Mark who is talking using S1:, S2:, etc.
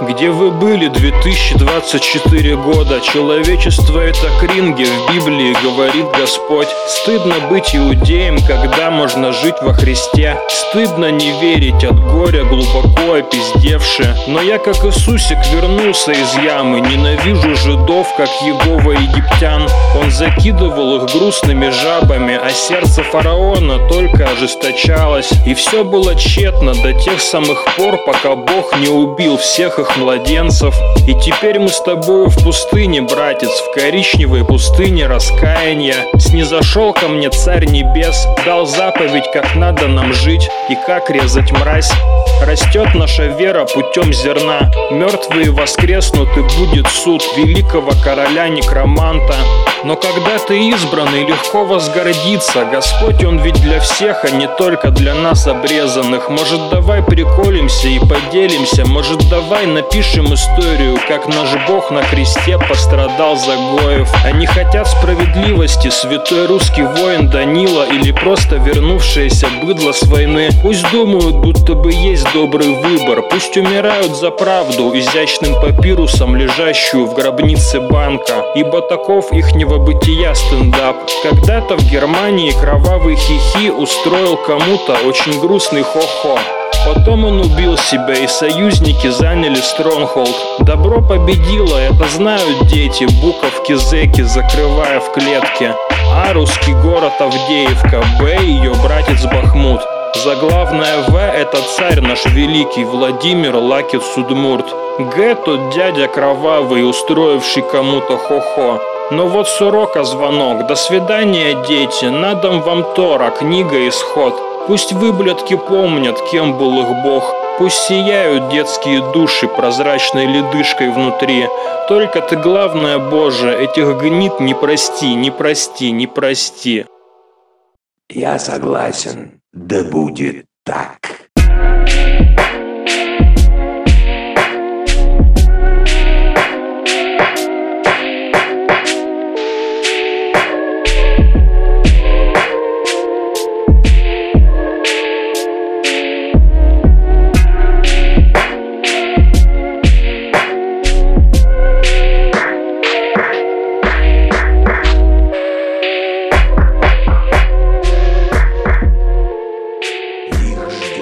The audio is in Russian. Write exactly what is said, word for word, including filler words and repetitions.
S1: Где вы были две тысячи двадцать четыре года? Человечество — это кринги, в Библии говорит Господь. Стыдно быть иудеем, когда можно жить во Христе. Стыдно не верить от горя, глубоко опиздевши. Но я, как Иисусик, вернулся из ямы. Ненавижу жидов, как Егова египтян. Он закидывал их грустными жабами, а сердце фараона только ожесточалось. И все было тщетно до тех самых пор, пока Бог не убил всех их младенцев. И теперь мы с тобою в пустыне, братец, в коричневой пустыне раскаяния. Снизошел ко мне Царь Небес, дал заповедь, как надо нам жить и как резать мразь. Растет наша вера путем зерна, мертвые воскреснут и будет суд великого короля некроманта. Но когда ты избранный, легко возгордиться. Господь, Он ведь для всех, а не только для нас обрезанных. Может, давай приколемся и поделимся. Может, давай напишем историю, как наш Бог на кресте пострадал за гоев. Они хотят справедливости, святой русский воин Данила или просто вернувшееся быдло с войны. Пусть думают, будто бы есть добрый выбор. Пусть умирают за правду, изящным папирусом, лежащую в гробнице банка. Ибо таков ихнего бытия стендап. Когда-то в Германии кровавый хихи устроил кому-то очень грустный хо-хо. Потом он убил себя, и союзники заняли Стронгхолд. Добро победило, это знают дети. Буковки зэки, закрывая в клетке. А русский город Авдеевка, Б ее братец Бахмут. Заглавная В — это царь наш великий Владимир Лакит Судмурт. Г — тот дядя кровавый, устроивший кому-то хо-хо. Но вот с урока звонок. До свидания, дети. На дом вам Тора, книга Исход. Пусть выблядки помнят, кем был их Бог. Пусть сияют детские души прозрачной ледышкой внутри. Только ты, главное, Боже, этих гнид не прости, не прости, не прости.
S2: Я согласен. Да будет так. Их